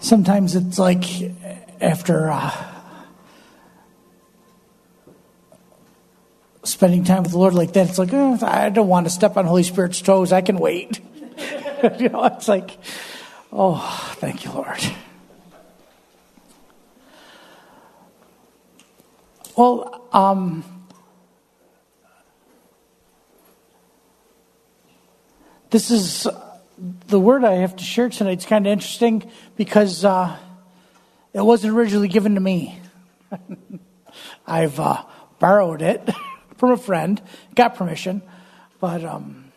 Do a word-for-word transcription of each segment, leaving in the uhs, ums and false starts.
Sometimes it's like after uh, spending time with the Lord like that, it's like, oh, I don't want to step on Holy Spirit's toes. I can wait. You know, it's like, oh, thank you, Lord. Well, um, this is the word I have to share tonight. It's kind of interesting because uh, it wasn't originally given to me. I've uh, borrowed it from a friend, got permission, but um,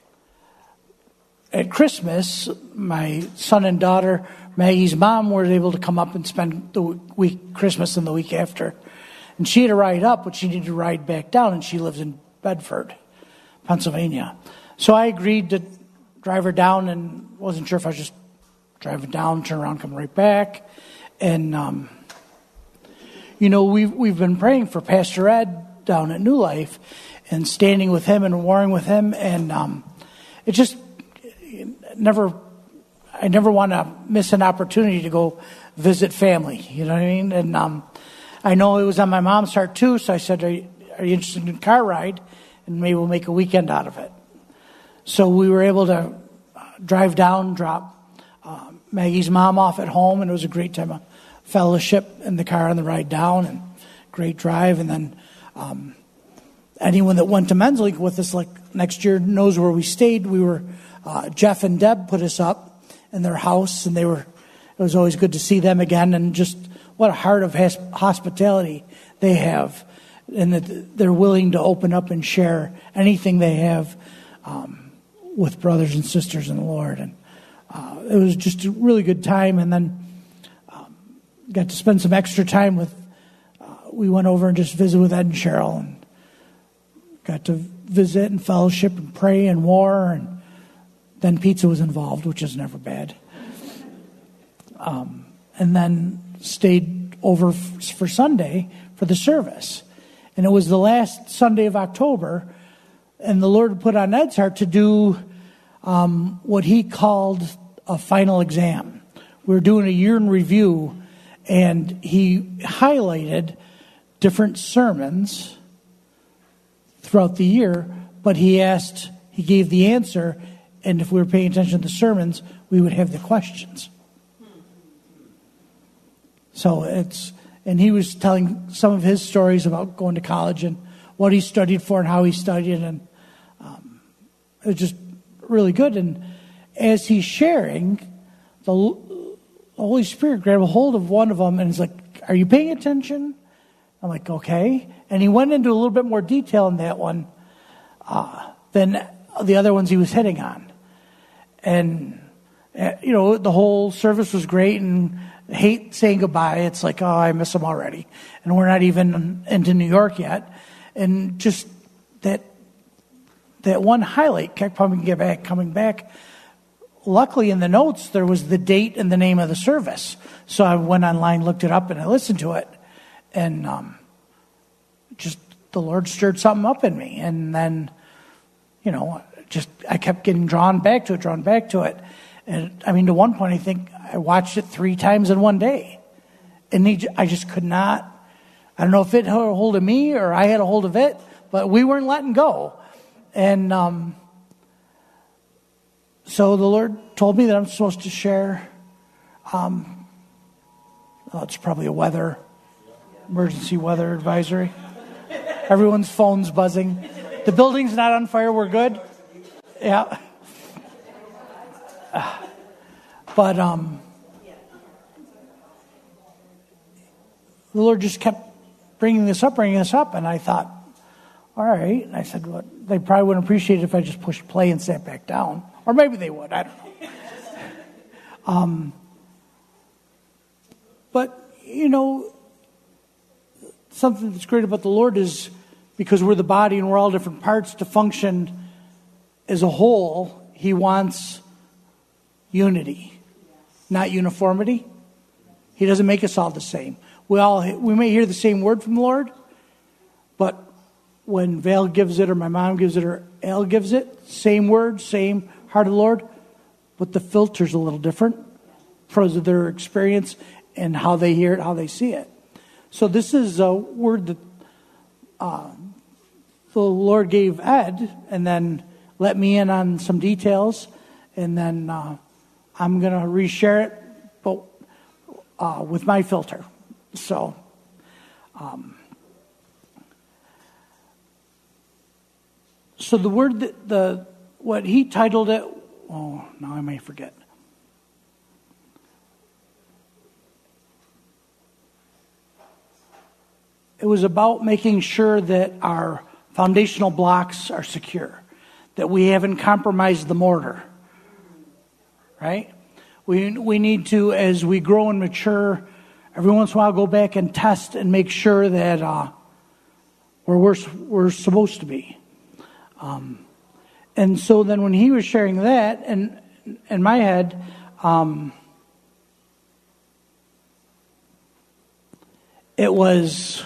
at Christmas, my son and daughter, Maggie's mom, were able to come up and spend the week Christmas and the week after. And she had to ride up, but she needed to ride back down, and she lives in Bedford, Pennsylvania. So I agreed to drive her down, and wasn't sure if I was just driving down, turn around, come right back. And, um, you know, we've, we've been praying for Pastor Ed down at New Life and standing with him and warring with him. And um, it just never, I never want to miss an opportunity to go visit family, you know what I mean? And um, I know it was on my mom's heart too, so I said, are you, are you interested in a car ride? And maybe we'll make a weekend out of it. So we were able to drive down, drop uh, Maggie's mom off at home, and it was a great time of fellowship in the car on the ride down, and great drive. And then um, anyone that went to Men's League with us like next year knows where we stayed. We were uh, Jeff and Deb put us up in their house, and they were. It was always good to see them again, and just what a heart of hospitality they have, and that they're willing to open up and share anything they have um, with brothers and sisters in the Lord. And uh, it was just a really good time. And then um, got to spend some extra time with, uh, we went over and just visited with Ed and Cheryl, and got to visit and fellowship and pray and war. And then pizza was involved, which is never bad. Um, and then stayed over f- for Sunday for the service. And it was the last Sunday of October, and the Lord put on Ed's heart to do um, what he called a final exam. We were doing a year in review, and he highlighted different sermons throughout the year, but he asked, he gave the answer, and if we were paying attention to the sermons, we would have the questions. So it's, and he was telling some of his stories about going to college and what he studied for and how he studied, and um, it was just really good. And as he's sharing, the, the Holy Spirit grabbed a hold of one of them and he's like, "Are you paying attention?" I'm like, "Okay." And he went into a little bit more detail in that one uh, than the other ones he was hitting on. And, uh, you know, the whole service was great, and hate saying goodbye. It's like, oh, I miss them already. And we're not even into New York yet. And just that that one highlight kept coming back, coming back. Luckily, in the notes, there was the date and the name of the service. So I went online, looked it up, and I listened to it. And um, just the Lord stirred something up in me. And then, you know, just I kept getting drawn back to it, drawn back to it. And I mean, to one point, I think I watched it three times in one day. And he, I just could not, I don't know if it had a hold of me or I had a hold of it, but we weren't letting go. And um, so the Lord told me that I'm supposed to share, um, oh, it's probably a weather, emergency weather advisory. Everyone's phone's buzzing. The building's not on fire, we're good. Yeah. Uh, but um, the Lord just kept bringing this up, bringing this up, and I thought, all right. And I said, well, they probably wouldn't appreciate it if I just pushed play and sat back down. Or maybe they would, I don't know. um, but, you know, something that's great about the Lord is because we're the body and we're all different parts to function as a whole, He wants unity, not uniformity. He doesn't make us all the same. We all we may hear the same word from the Lord, but when Val gives it, or my mom gives it, or Al gives it, same word, same heart of the Lord, but the filter's a little different. because of their experience and how they hear it, how they see it. So this is a word that uh, the Lord gave Ed, and then let me in on some details, and then uh, I'm going to reshare it, but uh, with my filter. So, um, so the word that the what he titled it. Oh, now I may forget. It was about making sure that our foundational blocks are secure, that we haven't compromised the mortar, right? We we need to, as we grow and mature, every once in a while go back and test and make sure that uh, we're where we're supposed to be. Um, and so then when he was sharing that, and in my head, um, it was...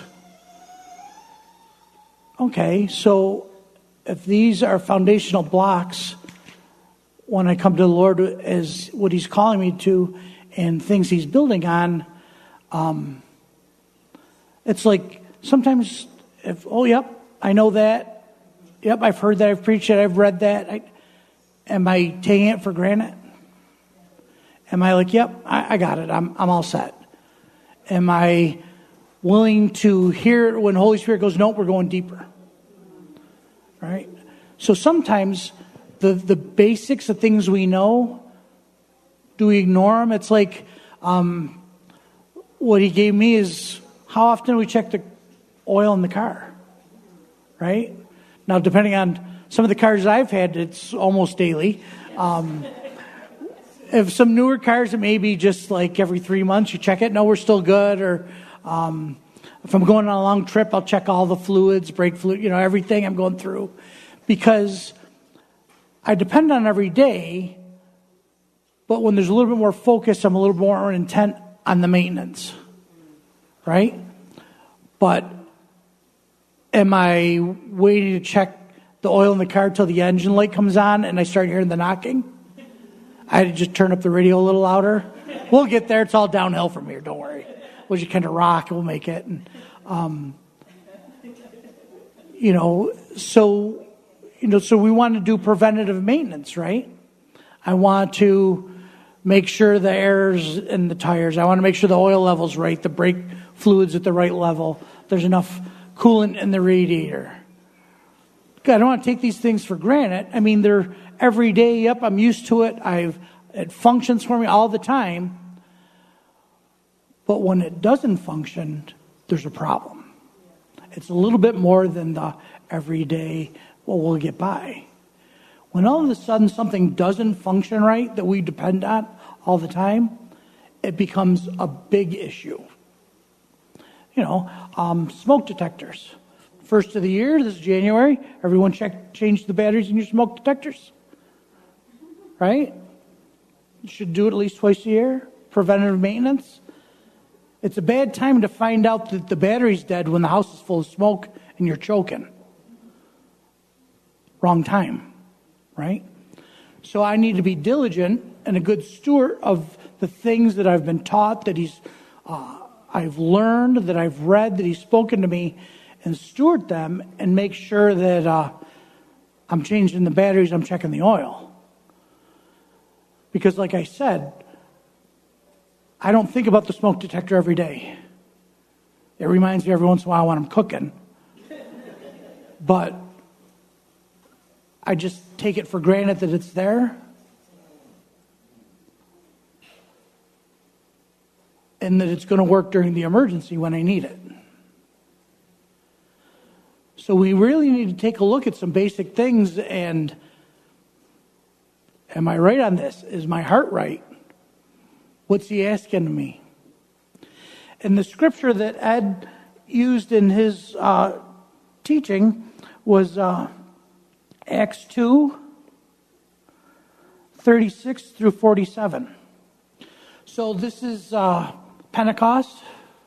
Okay, so if these are foundational blocks, when I come to the Lord as what He's calling me to and things He's building on, um, it's like sometimes, if oh, yep, I know that. Yep, I've heard that, I've preached it, I've read that. I, am I taking it for granted? Am I like, yep, I, I got it, I'm I'm all set? Am I willing to hear when Holy Spirit goes, nope, we're going deeper. Right? So sometimes the the basics of things we know, do we ignore them? It's like um, what he gave me is how often do we check the oil in the car? Right? Now, depending on some of the cars I've had, it's almost daily. Um, if some newer cars, it may be just like every three months you check it. No, we're still good. Or Um, if I'm going on a long trip, I'll check all the fluids, brake fluid, you know, everything I'm going through. Because I depend on every day, but when there's a little bit more focus, I'm a little more intent on the maintenance. Right? But am I waiting to check the oil in the car till the engine light comes on and I start hearing the knocking? I had to just turn up the radio a little louder. We'll get there. It's all downhill from here. Don't worry. We'll just kind of rock, we'll make it. And, um, you know, so, you know, so we want to do preventative maintenance, right? I want to make sure the air's in the tires. I want to make sure the oil level's right, the brake fluid's at the right level. There's enough coolant in the radiator. I don't want to take these things for granted. I mean, they're every day, yep, I'm used to it. I've, it functions for me all the time. But when it doesn't function, there's a problem. It's a little bit more than the everyday, well, we'll get by. When all of a sudden something doesn't function right that we depend on all the time, it becomes a big issue. You know, um, smoke detectors. First of the year, this is January, everyone check, change the batteries in your smoke detectors. Right? You should do it at least twice a year. Preventative maintenance. It's a bad time to find out that the battery's dead when the house is full of smoke and you're choking. Wrong time, right? So I need to be diligent and a good steward of the things that I've been taught, that he's, uh, I've learned, that I've read, that he's spoken to me, and steward them and make sure that uh, I'm changing the batteries, I'm checking the oil. Because like I said, I don't think about the smoke detector every day. It reminds me every once in a while when I'm cooking. But I just take it for granted that it's there. And that it's going to work during the emergency when I need it. So we really need to take a look at some basic things and, am I right on this? Is my heart right? What's he asking of me? And the scripture that Ed used in his uh, teaching was uh, Acts two, thirty-six through forty-seven. So this is uh, Pentecost.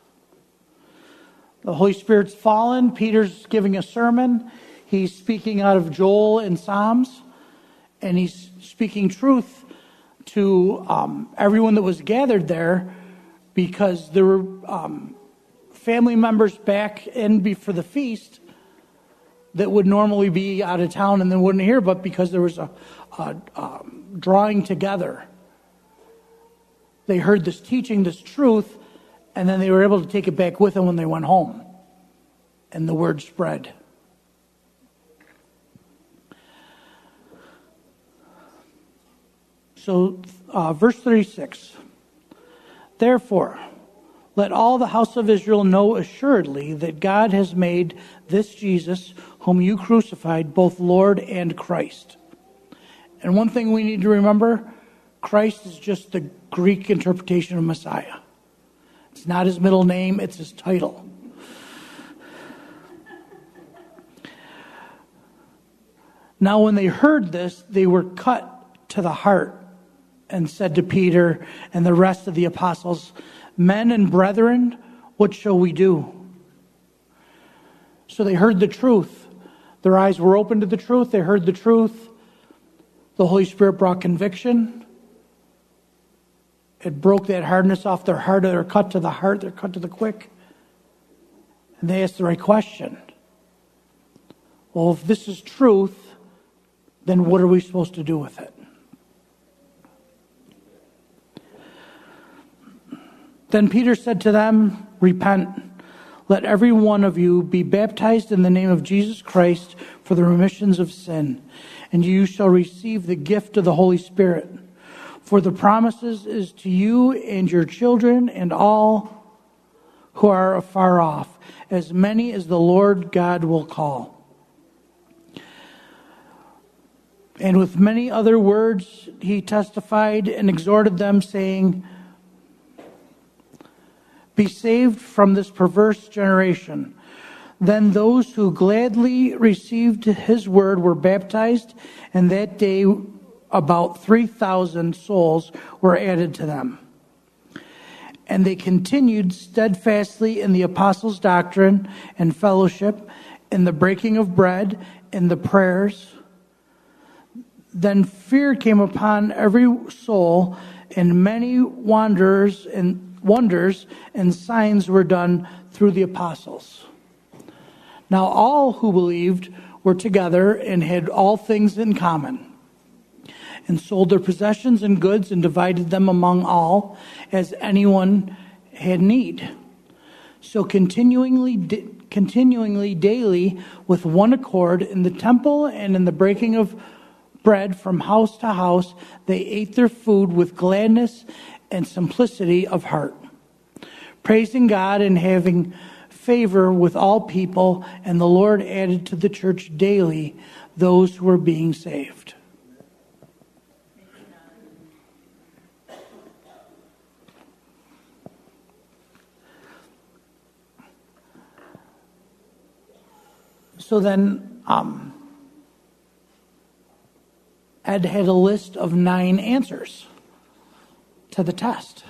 The Holy Spirit's fallen. Peter's giving a sermon. He's speaking out of Joel and Psalms. And he's speaking truth to um, everyone that was gathered there, because there were um, family members back in be- for the feast that would normally be out of town and then wouldn't hear, but because there was a, a um, drawing together, they heard this teaching, this truth, and then they were able to take it back with them when they went home. And the word spread. So, uh, verse thirty-six. Therefore, let all the house of Israel know assuredly that God has made this Jesus, whom you crucified, both Lord and Christ. And one thing we need to remember, Christ is just the Greek interpretation of Messiah. It's not his middle name, it's his title. Now when they heard this, they were cut to the heart and said to Peter and the rest of the apostles, Men and brethren, what shall we do? So they heard the truth. Their eyes were open to the truth. They heard the truth. The Holy Spirit brought conviction. It broke that hardness off their heart. They're cut to the heart. They're cut to the quick. And they asked the right question. Well, if this is truth, then what are we supposed to do with it? Then Peter said to them, Repent. Let every one of you be baptized in the name of Jesus Christ for the remissions of sin, and you shall receive the gift of the Holy Spirit. For the promises is to you and your children and all who are afar off, as many as the Lord God will call. And with many other words he testified and exhorted them, saying, Be saved from this perverse generation. Then those who gladly received his word were baptized, and that day about three thousand souls were added to them. And they continued steadfastly in the apostles' doctrine and fellowship, in the breaking of bread, in the prayers. Then fear came upon every soul, and many wanderers and wonders and signs were done through the apostles. Now all who believed were together and had all things in common, and sold their possessions and goods and divided them among all, as anyone had need. So continuingly, continuingly daily with one accord in the temple and in the breaking of bread from house to house, they ate their food with gladness and simplicity of heart, praising God and having favor with all people, and the Lord added to the church daily those who were being saved. So then, um, Ed had a list of nine answers to the test.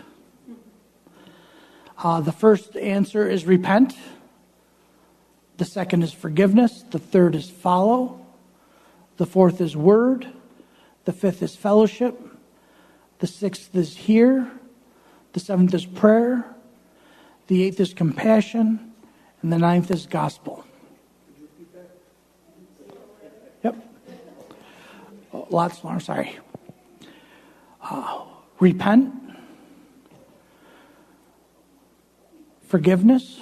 Uh, the first answer is repent. The second is forgiveness. The third is follow. The fourth is word. The fifth is fellowship. The sixth is hear. The seventh is prayer. The eighth is compassion. And the ninth is gospel. Yep. Oh, lots more, sorry. Uh, repent. Forgiveness.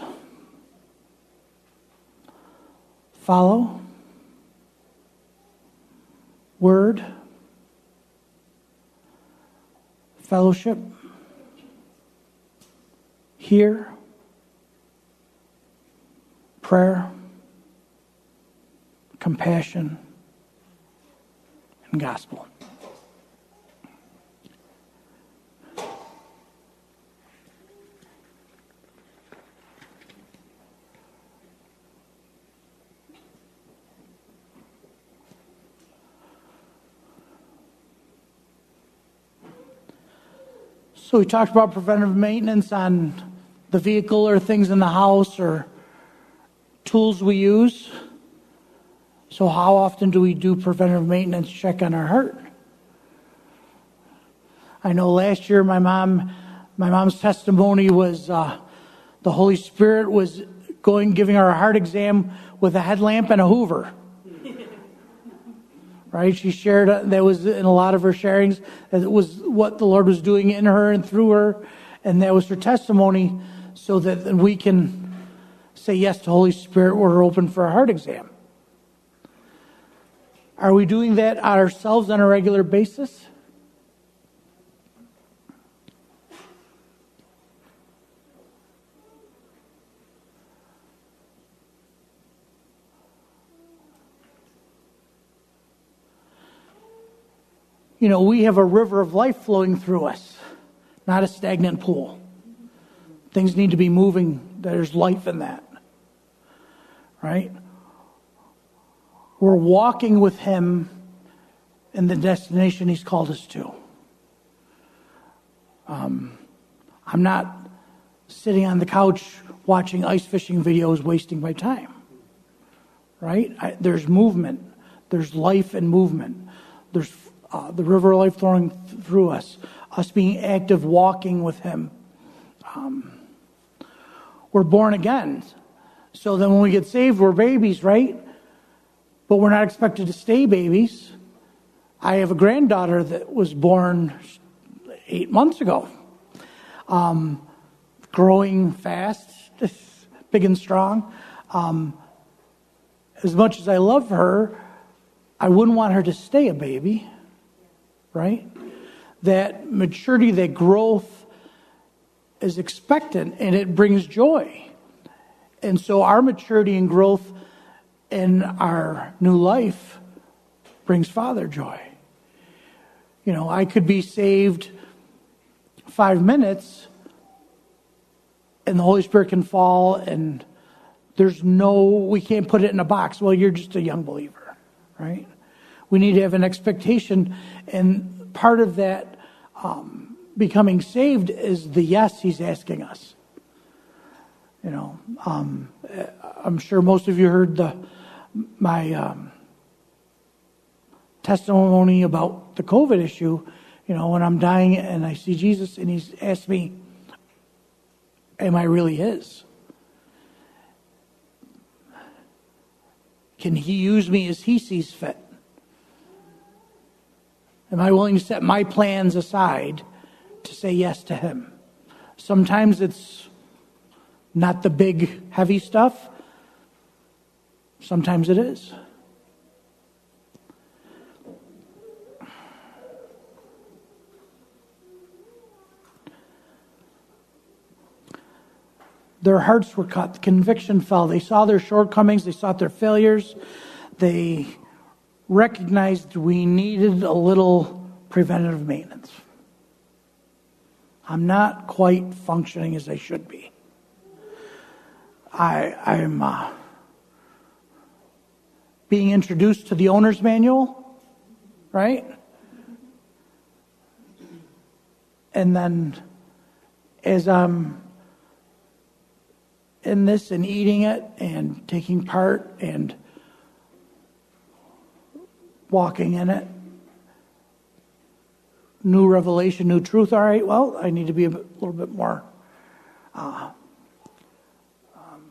Follow. Word. Fellowship. Hear. Prayer. Compassion. And gospel. So we talked about preventive maintenance on the vehicle or things in the house or tools we use. So how often do we do preventive maintenance check on our heart? I know last year my mom, my mom's testimony was uh, the Holy Spirit was going, giving her a heart exam with a headlamp and a Hoover. Right? She shared, uh, that was in a lot of her sharings, that it was what the Lord was doing in her and through her, and that was her testimony, so that we can say yes to Holy Spirit, we're open for a heart exam. Are we doing that ourselves on a regular basis? You know, we have a river of life flowing through us, not a stagnant pool. Things need to be moving. There's life in that. Right? We're walking with Him in the destination He's called us to. Um, I'm not sitting on the couch watching ice fishing videos wasting my time. Right? I, there's movement. There's life and movement. There's Uh, the river of life flowing th- through us, us being active, walking with Him. Um, we're born again. So then when we get saved, we're babies, right? But we're not expected to stay babies. I have a granddaughter that was born eight months ago. Um, growing fast, big and strong. Um, as much as I love her, I wouldn't want her to stay a baby. Right? That maturity, that growth is expectant, and it brings joy. And so our maturity and growth in our new life brings Father joy. You know, I could be saved five minutes and the Holy Spirit can fall, and there's no, we can't put it in a box. Well, you're just a young believer, right? We need to have an expectation, and part of that um, becoming saved is the yes He's asking us. You know, um, I'm sure most of you heard the my um, testimony about the COVID issue. You know, when I'm dying and I see Jesus and He's asked me, am I really His? Can He use me as He sees fit? Am I willing to set my plans aside to say yes to Him? Sometimes it's not the big, heavy stuff. Sometimes it is. Their hearts were cut. Conviction fell. They saw their shortcomings. They saw their failures. They recognized we needed a little preventative maintenance. I'm not quite functioning as I should be. I, I'm uh, being introduced to the owner's manual, right? And then as I'm in this and eating it and taking part and walking in it, new revelation, new truth. All right, well, I need to be a, bit, a little bit more uh, um,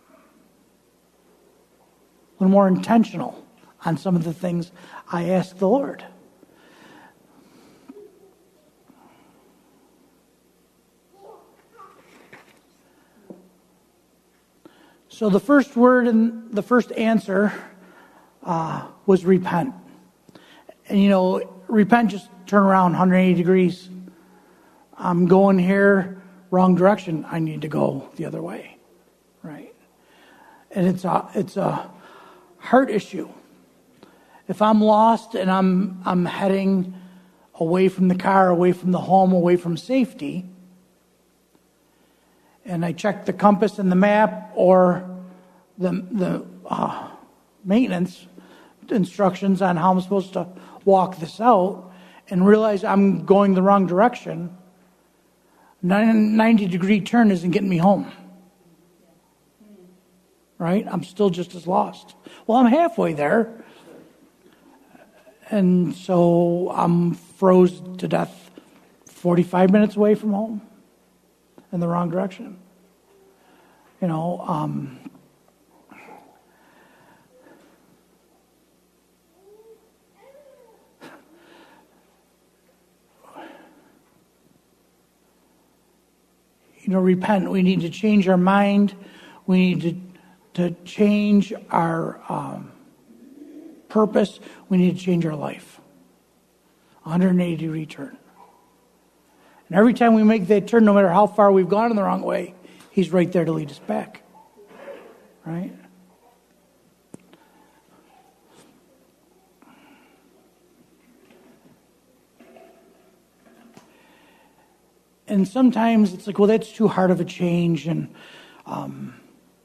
a little more intentional on some of the things I ask the Lord. So the first word and the first answer uh, was repent. And you know, repent, just turn around one hundred eighty degrees. I'm going here, wrong direction. I need to go the other way, right? And it's a it's a heart issue. If I'm lost and I'm I'm heading away from the car, away from the home, away from safety, and I check the compass and the map or the the uh, maintenance instructions on how I'm supposed to walk this out, and realize I'm going the wrong direction, ninety degree turn isn't getting me home. Right? I'm still just as lost. Well, I'm halfway there. And so I'm froze to death forty-five minutes away from home in the wrong direction. You know, um, you know, repent. We need to change our mind. We need to to change our um, purpose. We need to change our life. one hundred eighty degree turn. And every time we make that turn, no matter how far we've gone in the wrong way, he's right there to lead us back. Right? And sometimes it's like, well, that's too hard of a change, and um,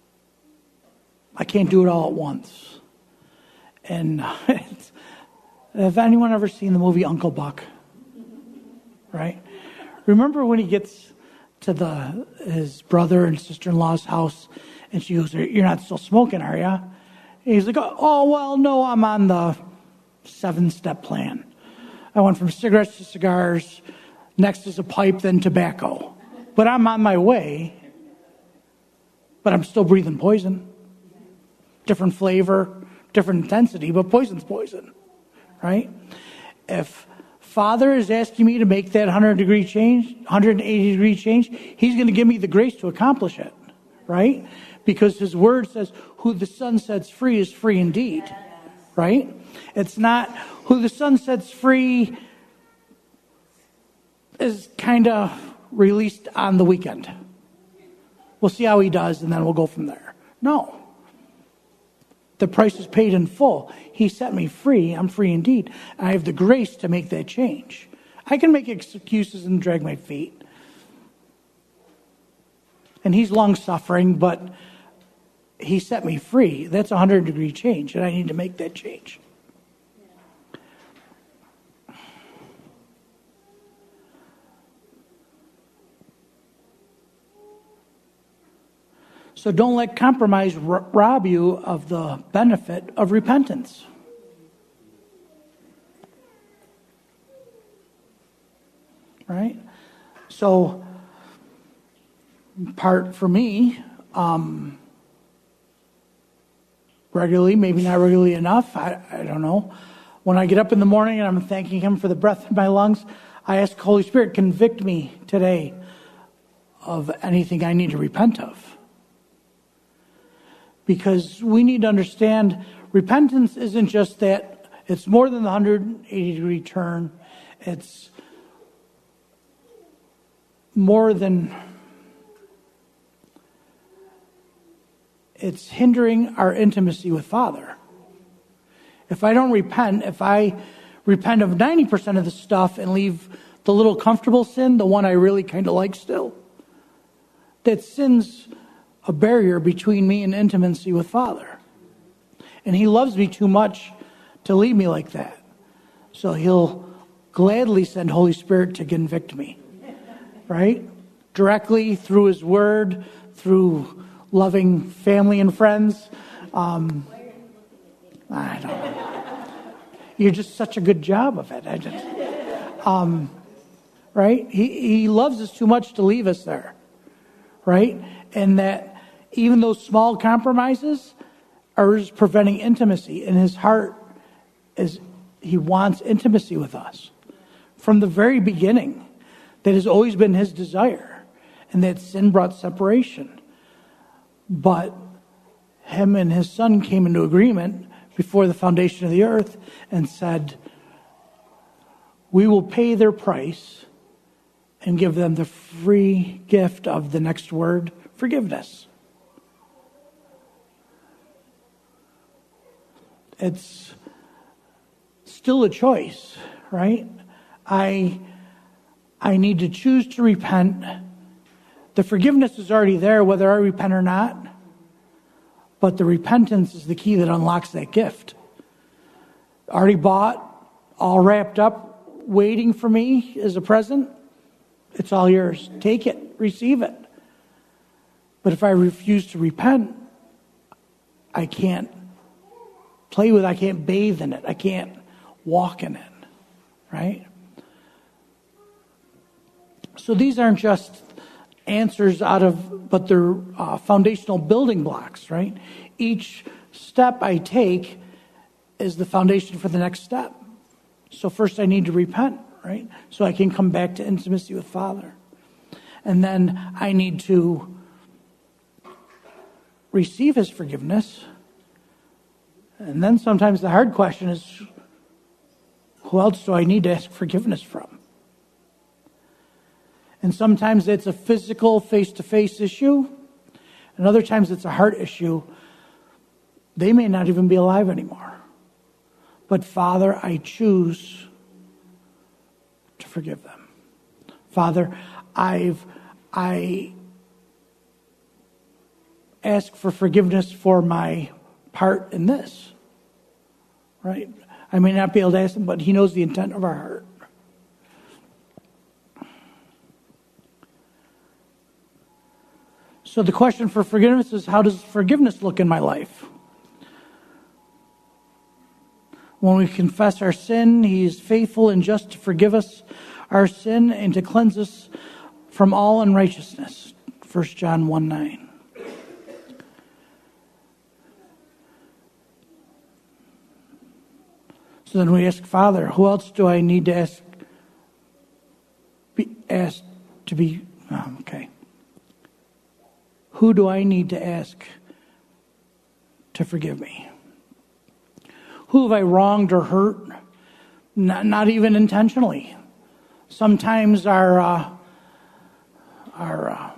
I can't do it all at once. And it's, have anyone ever seen the movie Uncle Buck? Right? Remember when he gets to the his brother and sister-in-law's house, and she goes, "You're not still smoking, are you?" And he's like, "Oh, well, no, I'm on the seven-step plan. I went from cigarettes to cigars. Next is a pipe, then tobacco. But I'm on my way, but I'm still breathing poison. Different flavor, different intensity, but poison's poison." Right? If Father is asking me to make that one hundred degree change, one hundred eighty degree change, he's going to give me the grace to accomplish it. Right? Because his word says, who the Son sets free is free indeed. Right? It's not who the Son sets free is kind of released on the weekend. We'll see how he does, and then we'll go from there. No. The price is paid in full. He set me free. I'm free indeed. I have the grace to make that change. I can make excuses and drag my feet. And he's long-suffering, but he set me free. That's a one hundred degree change, and I need to make that change. So don't let compromise rob you of the benefit of repentance. Right? So, part for me, um, regularly, maybe not regularly enough, I, I don't know. When I get up in the morning and I'm thanking him for the breath in my lungs, I ask Holy Spirit, convict me today of anything I need to repent of. Because we need to understand repentance isn't just that, it's more than the one hundred eighty degree turn. It's more than, it's hindering our intimacy with Father. If I don't repent, if I repent of ninety percent of the stuff and leave the little comfortable sin, the one I really kind of like still, that sin's a barrier between me and intimacy with Father. And he loves me too much to leave me like that. So he'll gladly send Holy Spirit to convict me. Right? Directly through his word, through loving family and friends. Um, I don't know. You're just such a good job of it. I just, um, right? He, he loves us too much to leave us there. Right? And that even those small compromises are just preventing intimacy. And his heart is, he wants intimacy with us. From the very beginning, that has always been his desire. And that sin brought separation. But him and his Son came into agreement before the foundation of the earth and said, we will pay their price and give them the free gift of the next word, forgiveness. It's still a choice, right? I I need to choose to repent. The forgiveness is already there, whether I repent or not. But the repentance is the key that unlocks that gift. Already bought, all wrapped up, waiting for me as a present. It's all yours. Take it, receive it. But if I refuse to repent, I can't play with it. I can't bathe in it. I can't walk in it. Right? So these aren't just answers out of, but they're uh, foundational building blocks, right? Each step I take is the foundation for the next step. So first I need to repent, right? So I can come back to intimacy with Father. And then I need to receive his forgiveness. And then sometimes the hard question is, who else do I need to ask forgiveness from? And sometimes it's a physical face-to-face issue. And other times it's a heart issue. They may not even be alive anymore. But Father, I choose to forgive them. Father, I've I ask for forgiveness for my part in this. Right? I may not be able to ask him, but he knows the intent of our heart. So the question for forgiveness is, how does forgiveness look in my life? When we confess our sin, he is faithful and just to forgive us our sin and to cleanse us from all unrighteousness. First John one nine. So then we ask, Father, who else do I need to ask, be asked to be, oh, okay. Who do I need to ask to forgive me? Who have I wronged or hurt? Not, not even intentionally. Sometimes our, uh, our uh,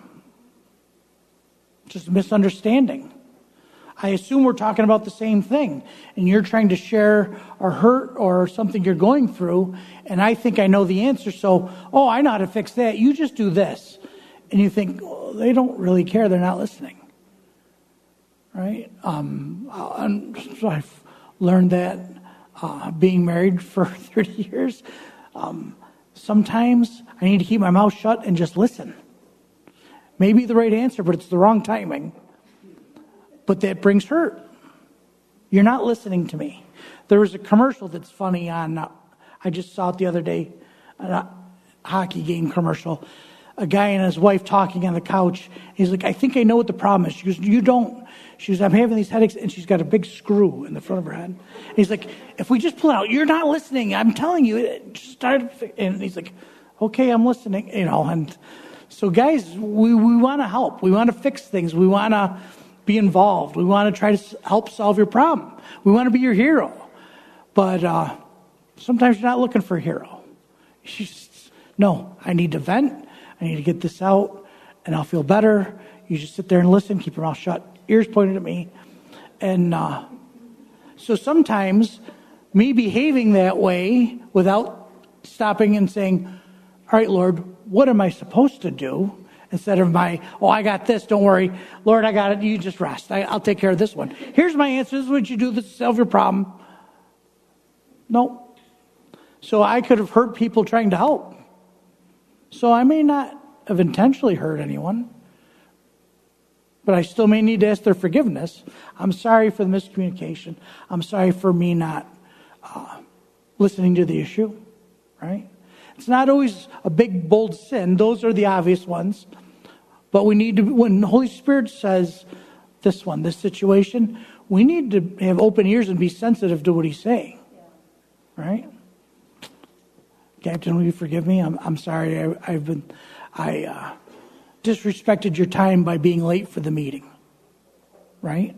just misunderstanding. I assume we're talking about the same thing, and you're trying to share a hurt or something you're going through, and I think I know the answer, so, oh, I know how to fix that. You just do this. And you think, oh, they don't really care. They're not listening. Right? Um, and so I've learned that uh, being married for thirty years. Um, sometimes I need to keep my mouth shut and just listen. Maybe the right answer, but it's the wrong timing. But that brings hurt. You're not listening to me. There was a commercial that's funny on, uh, I just saw it the other day, a hockey game commercial. A guy and his wife talking on the couch. He's like, I think I know what the problem is. She goes, you don't. She goes, I'm having these headaches. And she's got a big screw in the front of her head. And he's like, if we just pull it out, you're not listening. I'm telling you. It just started. And he's like, okay, I'm listening. You know, and so guys, we, we want to help. We want to fix things. We want to be involved. We want to try to help solve your problem. We want to be your hero. But uh, sometimes you're not looking for a hero. You just, no, I need to vent. I need to get this out, and I'll feel better. You just sit there and listen, keep your mouth shut, ears pointed at me. And uh, so sometimes me behaving that way without stopping and saying, all right, Lord, what am I supposed to do? Instead of my, oh, I got this, don't worry. Lord, I got it, you just rest. I, I'll take care of this one. Here's my answer, this is what you do, this is solve your problem. No. So I could have hurt people trying to help. So I may not have intentionally hurt anyone, but I still may need to ask their forgiveness. I'm sorry for the miscommunication. I'm sorry for me not uh, listening to the issue, right? It's not always a big, bold sin. Those are the obvious ones. But we need to, when the Holy Spirit says this one, this situation, we need to have open ears and be sensitive to what he's saying, right? Captain, will you forgive me? I'm I'm sorry. I, I've been, I uh, disrespected your time by being late for the meeting. Right?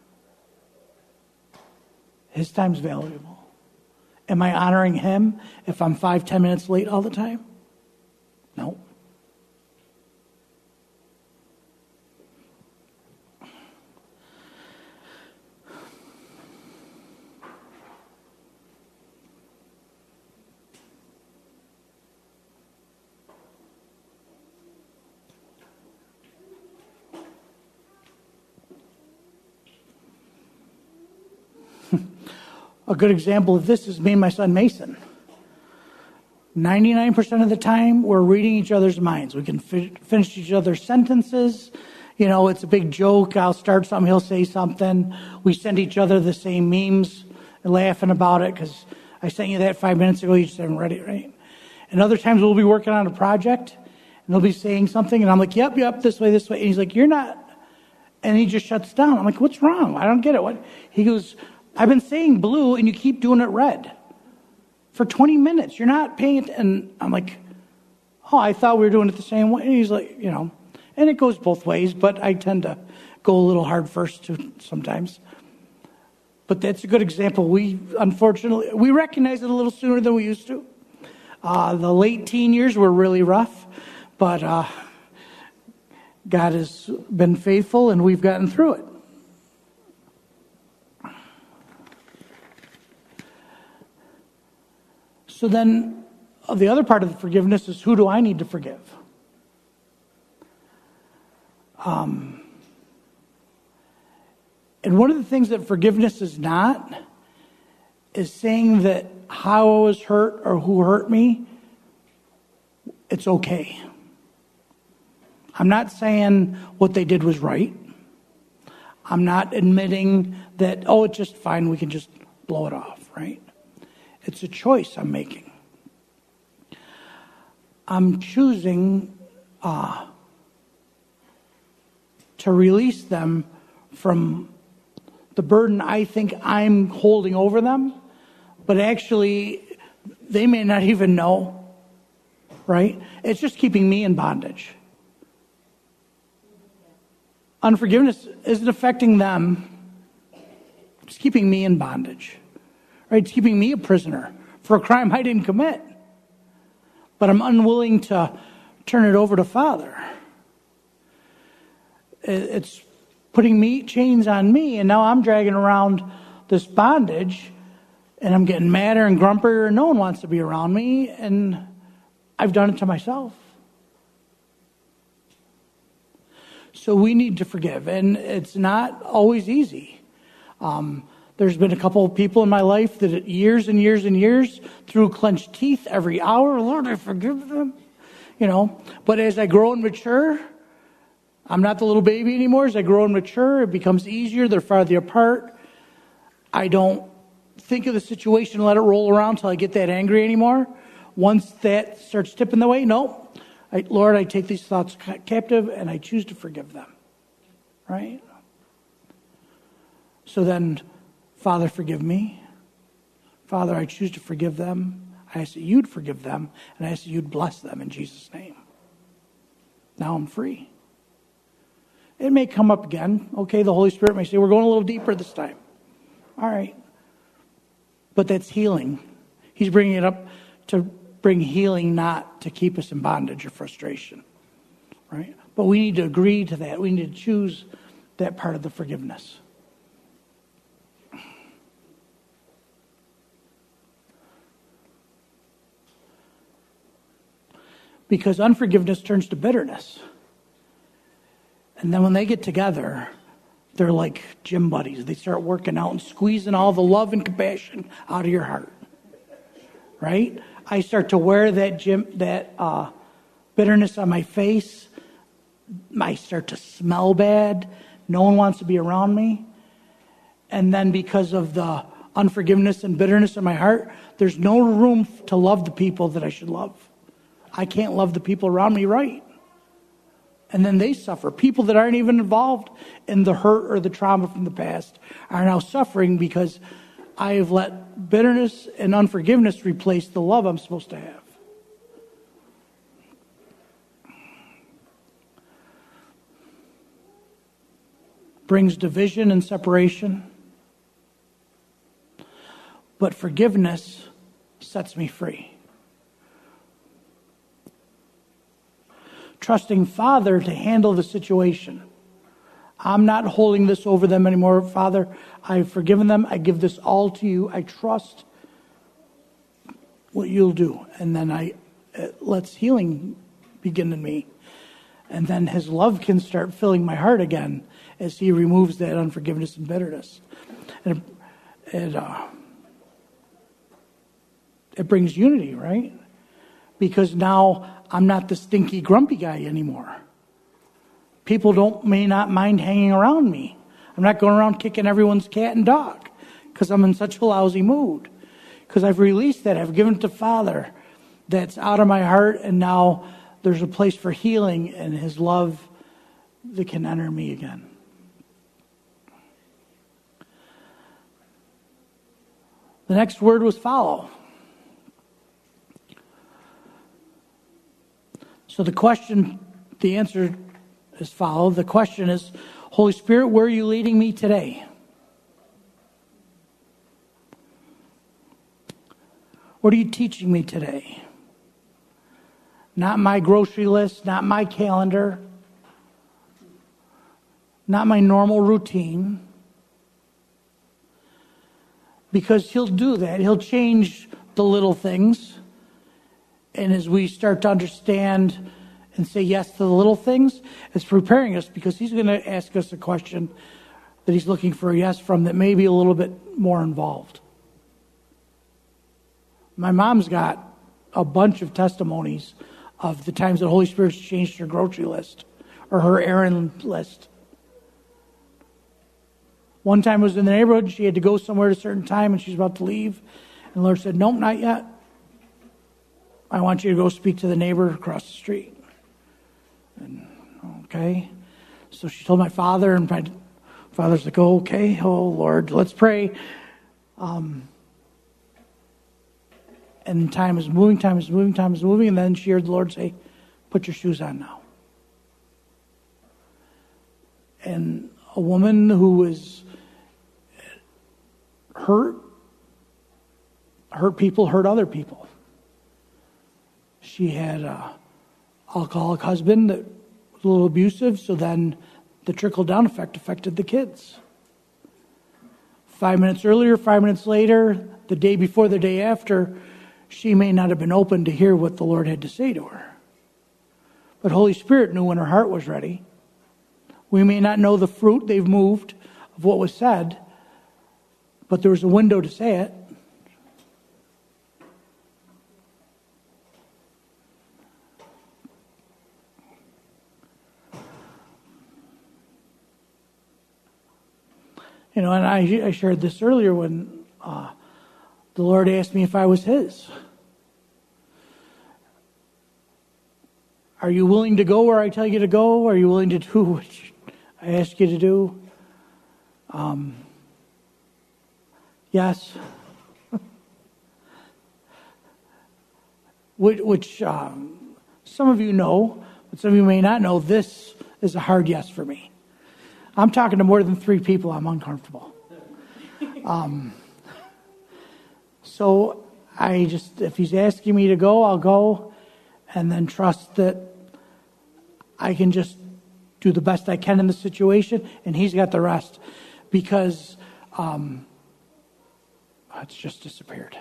His time's valuable. Am I honoring him if I'm five, ten minutes late all the time? No. A good example of this is me and my son Mason. ninety-nine percent of the time, we're reading each other's minds. We can fi- finish each other's sentences. You know, it's a big joke. I'll start something, he'll say something. We send each other the same memes and laughing about it because I sent you that five minutes ago, you just haven't read it, right? And other times we'll be working on a project he'll be saying something, and I'm like, yep, yep, this way, this way. And he's like, you're not. And he just shuts down. I'm like, what's wrong? I don't get it. What? He goes, I've been saying blue, and you keep doing it red for twenty minutes. You're not paying it. And I'm like, oh, I thought we were doing it the same way. And he's like, you know, and it goes both ways, but I tend to go a little hard first too sometimes. But that's a good example. We, unfortunately, we recognize it a little sooner than we used to. Uh, the late teen years were really rough, but uh, God has been faithful, and we've gotten through it. So then uh, the other part of the forgiveness is, who do I need to forgive? Um, and one of the things that forgiveness is not is saying that how I was hurt or who hurt me, it's okay. I'm not saying what they did was right. I'm not admitting that, oh, it's just fine, we can just blow it off, right? It's a choice I'm making. I'm choosing uh, to release them from the burden I think I'm holding over them, but actually they may not even know, right? It's just keeping me in bondage. Unforgiveness isn't affecting them. It's keeping me in bondage, right? It's keeping me a prisoner for a crime I didn't commit. But I'm unwilling to turn it over to Father. It's putting me chains on me, and now I'm dragging around this bondage, and I'm getting madder and grumpier, and no one wants to be around me, and I've done it to myself. So we need to forgive, and it's not always easy. Um, there's been a couple of people in my life that years and years and years, through clenched teeth every hour, Lord, I forgive them, you know. But as I grow and mature, I'm not the little baby anymore. As I grow and mature, it becomes easier. They're farther apart. I don't think of the situation and let it roll around until I get that angry anymore. Once that starts tipping the way, no. I, Lord, I take these thoughts captive and I choose to forgive them. Right? So then, Father, forgive me. Father, I choose to forgive them. I ask that you'd forgive them, and I ask that you'd bless them in Jesus' name. Now I'm free. It may come up again. Okay, the Holy Spirit may say, we're going a little deeper this time. All right. But that's healing. He's bringing it up to bring healing, not to keep us in bondage or frustration. Right? But we need to agree to that. We need to choose that part of the forgiveness. Because unforgiveness turns to bitterness. And then when they get together, they're like gym buddies. They start working out and squeezing all the love and compassion out of your heart. Right? I start to wear that gym, that uh, bitterness on my face. I start to smell bad. No one wants to be around me. And then because of the unforgiveness and bitterness in my heart, there's no room to love the people that I should love. I can't love the people around me right. And then they suffer. People that aren't even involved in the hurt or the trauma from the past are now suffering because I have let bitterness and unforgiveness replace the love I'm supposed to have. Brings division and separation. But forgiveness sets me free. Trusting Father to handle the situation. I'm not holding this over them anymore. Father, I've forgiven them. I give this all to you. I trust what you'll do. And then I it lets healing begin in me. And then his love can start filling my heart again as he removes that unforgiveness and bitterness. And it, it, uh, it brings unity, right? Because now I'm not the stinky, grumpy guy anymore. People don't may not mind hanging around me. I'm not going around kicking everyone's cat and dog because I'm in such a lousy mood. Because I've released that. I've given it to Father. That's out of my heart, and now there's a place for healing and his love that can enter me again. The next word was follow. So the question, the answer is follow. The question is, Holy Spirit, where are you leading me today? What are you teaching me today? Not my grocery list, not my calendar, not my normal routine. Because he'll do that. He'll change the little things. And as we start to understand and say yes to the little things, it's preparing us, because he's going to ask us a question that he's looking for a yes from that may be a little bit more involved. My mom's got a bunch of testimonies of the times that the Holy Spirit's changed her grocery list or her errand list. One time I was in the neighborhood, she had to go somewhere at a certain time and she's about to leave. And the Lord said, nope, not yet. I want you to go speak to the neighbor across the street. And okay. So she told my father, and my father's like, oh, okay, oh Lord, let's pray. Um, and time is moving, time is moving, time is moving. And then she heard the Lord say, put your shoes on now. And a woman who was hurt, hurt people, hurt other people. She had an alcoholic husband that was a little abusive, so then the trickle-down effect affected the kids. Five minutes earlier, five minutes later, the day before, the day after, she may not have been open to hear what the Lord had to say to her. But Holy Spirit knew when her heart was ready. We may not know the fruit they've moved of what was said, but there was a window to say it. You know, and I, I shared this earlier when uh, the Lord asked me if I was His. Are you willing to go where I tell you to go? Are you willing to do what I ask you to do? Um, yes. which which um, some of you know, but some of you may not know, this is a hard yes for me. I'm talking to more than three people, I'm uncomfortable. Um, so I just, if he's asking me to go, I'll go, and then trust that I can just do the best I can in the situation, and he's got the rest. Because um, it's just disappeared.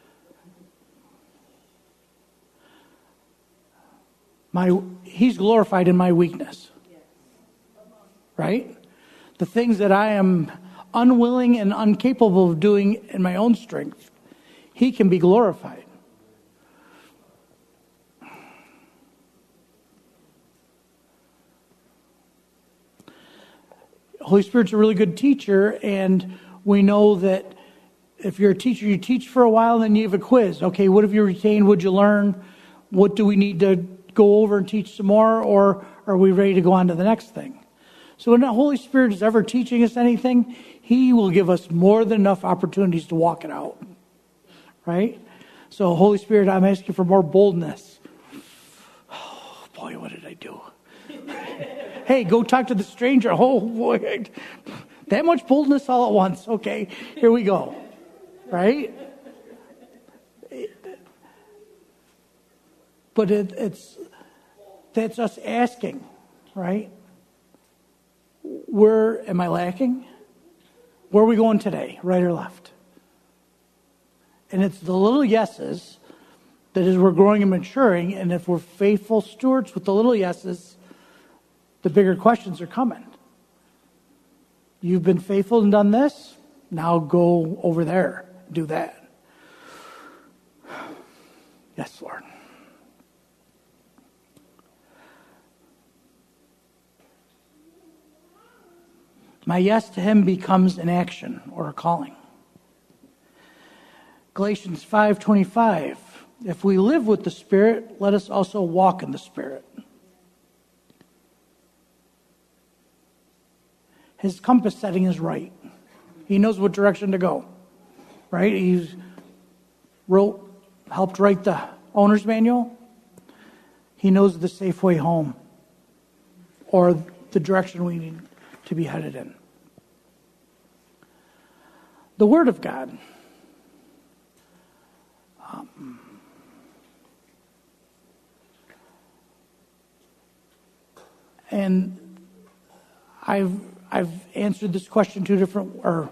My, he's glorified in my weakness. Right? The things that I am unwilling and incapable of doing in my own strength, he can be glorified. Holy Spirit's a really good teacher, and we know that if you're a teacher, you teach for a while, and then you have a quiz. Okay, what have you retained? What did you learn? What do we need to go over and teach some more, or are we ready to go on to the next thing? So when the Holy Spirit is ever teaching us anything, He will give us more than enough opportunities to walk it out. Right? So Holy Spirit, I'm asking for more boldness. Oh, boy, what did I do? Hey, go talk to the stranger. Oh, boy. That much boldness all at once. Okay, here we go. Right? But it, it's that's us asking, right? Where am I lacking? Where are we going today, right or left? And it's the little yeses that as we're growing and maturing, and if we're faithful stewards with the little yeses, the bigger questions are coming. You've been faithful and done this, now go over there, do that. Yes, Lord. My yes to Him becomes an action or a calling. Galatians five twenty-five, If we live with the Spirit, let us also walk in the Spirit. His compass setting is right. He knows what direction to go, right? He's wrote, helped write the owner's manual. He knows the safe way home or the direction we need to be headed in. The Word of God. Um, and I've I've answered this question two different, or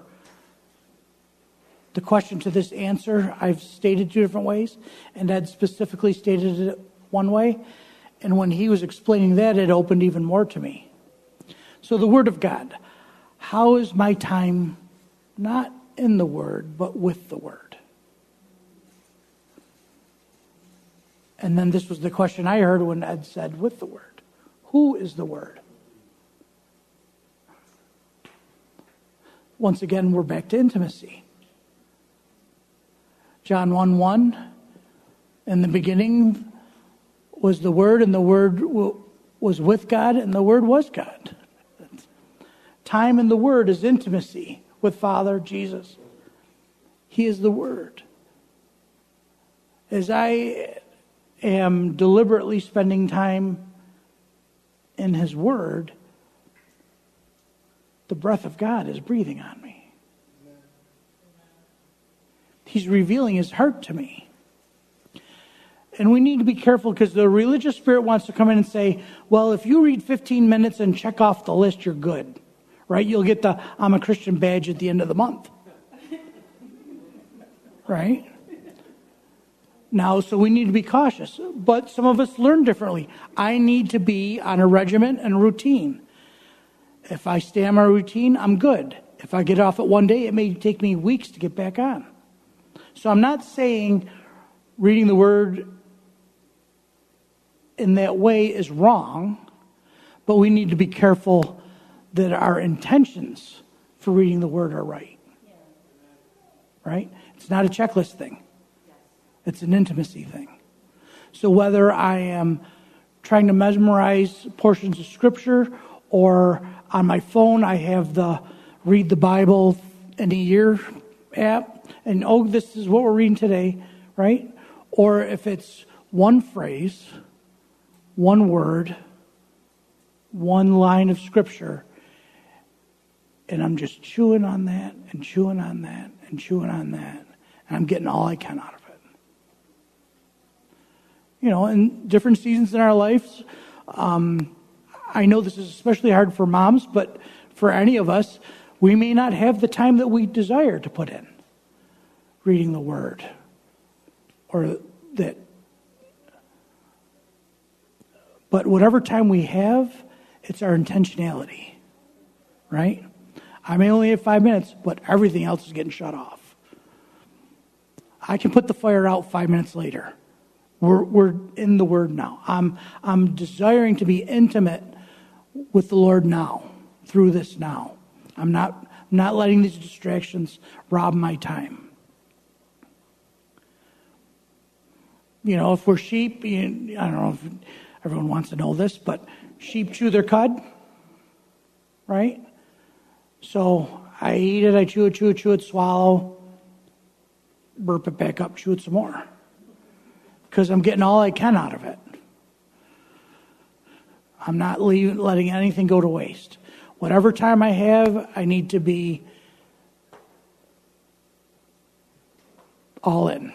the question to this answer I've stated two different ways, and Ed specifically stated it one way. And when he was explaining that, it opened even more to me. So the Word of God. How is my time not in the Word, but with the Word? And then this was the question I heard when Ed said, with the Word. Who is the Word? Once again, we're back to intimacy. John one one, in the beginning was the Word, and the Word w- was with God, and the Word was God. Time in the Word is intimacy with Father Jesus. He is the Word. As I am deliberately spending time in His Word, the breath of God is breathing on me. He's revealing His heart to me. And we need to be careful because the religious spirit wants to come in and say, well, if you read fifteen minutes and check off the list, you're good. Right? You'll get the I'm a Christian badge at the end of the month. Right? Now, so we need to be cautious. But some of us learn differently. I need to be on a regimen and a routine. If I stay on my routine, I'm good. If I get off it one day, it may take me weeks to get back on. So I'm not saying reading the Word in that way is wrong, but we need to be careful that our intentions for reading the Word are right. Right? It's not a checklist thing. It's an intimacy thing. So whether I am trying to memorize portions of Scripture, or on my phone I have the Read the Bible in a Year app, and oh, this is what we're reading today, right? Or if it's one phrase, one word, one line of Scripture, and I'm just chewing on that and chewing on that and chewing on that, and I'm getting all I can out of it. You know, in different seasons in our lives, um, I know this is especially hard for moms, but for any of us, we may not have the time that we desire to put in reading the Word, or that. But whatever time we have, it's our intentionality, right? I may only have five minutes, but everything else is getting shut off. I can put the fire out five minutes later. We're we're in the Word now. I'm I'm desiring to be intimate with the Lord now, through this now. I'm not I'm not letting these distractions rob my time. You know, if we're sheep, you, I don't know if everyone wants to know this, but sheep chew their cud, right? So I eat it, I chew it, chew it, chew it, swallow, burp it back up, chew it some more. Because I'm getting all I can out of it. I'm not leaving, letting anything go to waste. Whatever time I have, I need to be all in.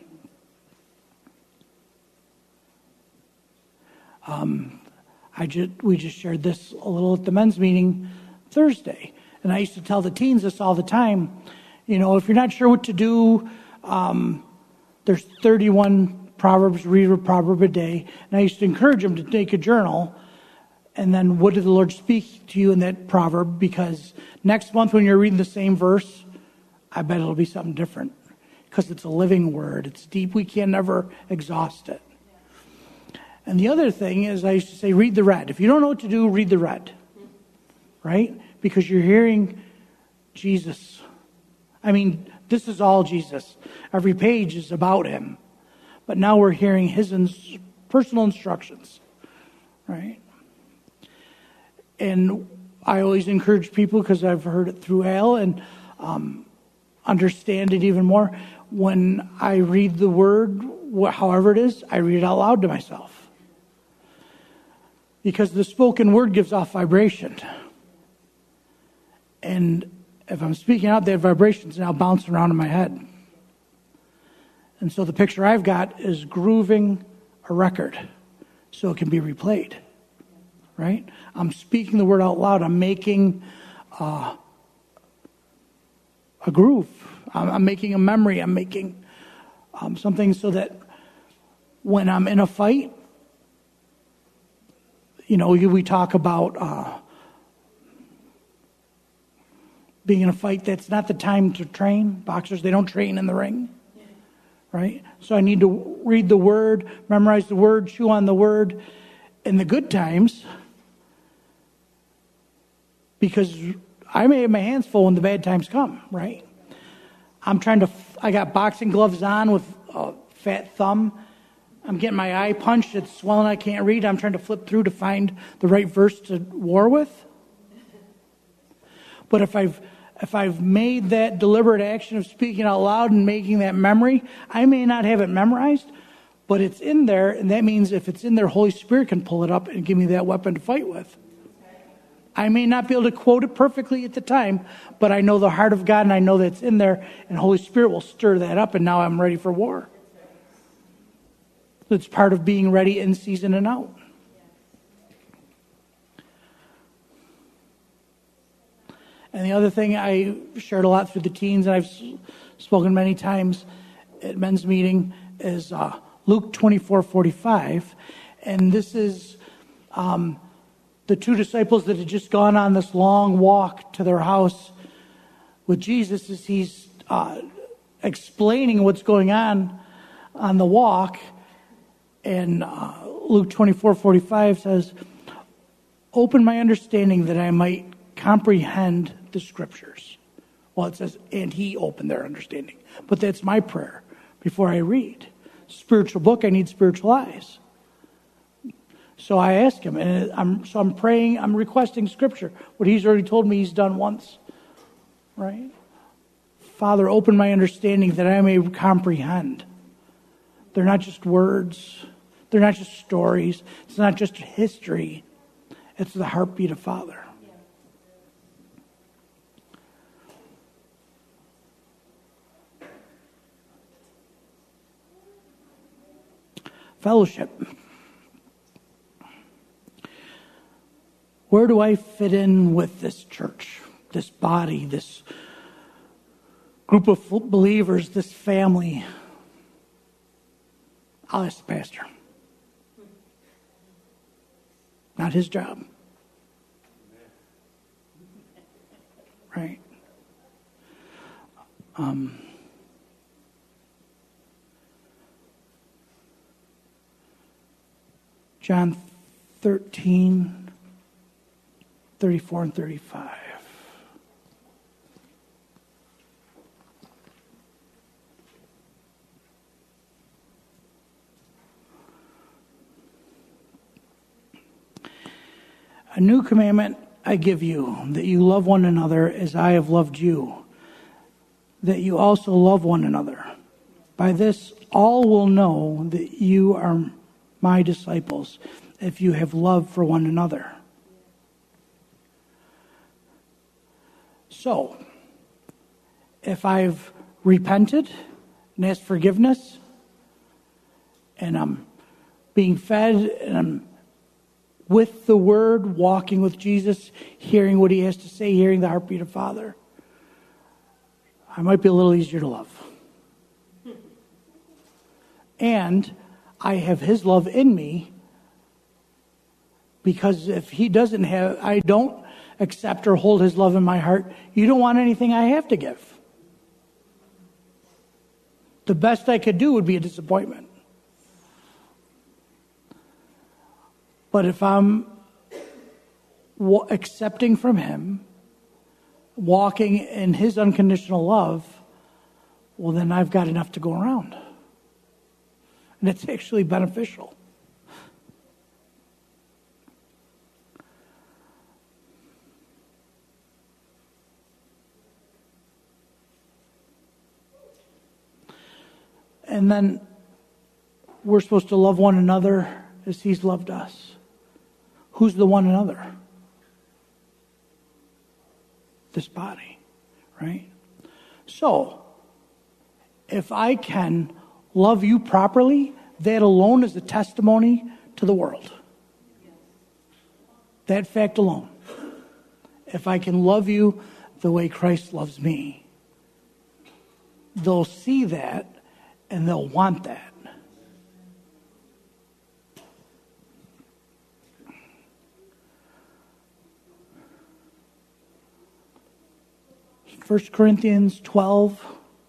Um, I just we just shared this a little at the men's meeting Thursday, and I used to tell the teens this all the time. You know, if you're not sure what to do, um, there's thirty-one Proverbs, read a proverb a day. And I used to encourage them to take a journal. And then what did the Lord speak to you in that proverb? Because next month when you're reading the same verse, I bet it'll be something different. Because it's a living word. It's deep. We can never exhaust it. And the other thing is I used to say, read the red. If you don't know what to do, read the red. Right? Because you're hearing Jesus. I mean, this is all Jesus. Every page is about Him. but now we're hearing his ins- personal instructions, right? And I always encourage people, because I've heard it through Al and um, understand it even more. When I read the word, wh- however it is, I read it out loud to myself. Because the spoken word gives off vibration. And if I'm speaking out, that vibration's now bouncing around in my head. And so the picture I've got is grooving a record so it can be replayed. Right? I'm speaking the word out loud. I'm making uh, a groove. I'm, I'm making a memory. I'm making um, something so that when I'm in a fight, you know, we talk about uh, being in a fight. That's not the time to train. Boxers, they don't train in the ring. Right? So I need to read the word, memorize the word, chew on the word in the good times, because I may have my hands full when the bad times come, right? I'm trying to, I got boxing gloves on with a fat thumb. I'm getting my eye punched. It's swelling. I can't read. I'm trying to flip through to find the right verse to war with. But if I've if I've made that deliberate action of speaking out loud and making that memory, I may not have it memorized, but it's in there, and that means if it's in there, Holy Spirit can pull it up and give me that weapon to fight with. I may not be able to quote it perfectly at the time, but I know the heart of God, and I know that it's in there, and Holy Spirit will stir that up, and now I'm ready for war. It's part of being ready in season and out. And the other thing I shared a lot through the teens, and I've spoken many times at men's meeting, is uh, Luke twenty-four forty-five. And this is um, the two disciples that had just gone on this long walk to their house with Jesus, as he's uh, explaining what's going on on the walk. And uh, Luke twenty-four forty-five says, "Open my understanding that I might comprehend the scriptures." Well, it says, and he opened their understanding. But that's my prayer before I read. Spiritual book, I need spiritual eyes. So I ask him, and I'm so I'm praying, I'm requesting scripture. What he's already told me he's done once. Right? Father, open my understanding that I may comprehend. They're not just words. They're not just stories. It's not just history. It's the heartbeat of Father. Fellowship. Where do I fit in with this church, this body, this group of believers, this family? I'll ask the pastor. Not his job. Right? Um, John thirteen, thirty-four and thirty-five. A new commandment I give you, that you love one another as I have loved you, that you also love one another. By this, all will know that you are my disciples, if you have love for one another. So, if I've repented and asked forgiveness, and I'm being fed, and I'm with the Word, walking with Jesus, hearing what He has to say, hearing the heartbeat of Father, I might be a little easier to love. And I have His love in me, because if He doesn't have, I don't accept or hold His love in my heart, you don't want anything I have to give. The best I could do would be a disappointment. But if I'm accepting from Him, walking in His unconditional love, well, then I've got enough to go around. And it's actually beneficial. And then we're supposed to love one another as he's loved us. Who's the one another? This body, right? So, if I can love you properly, that alone is a testimony to the world. That fact alone. If I can love you the way Christ loves me, they'll see that and they'll want that. First Corinthians twelve.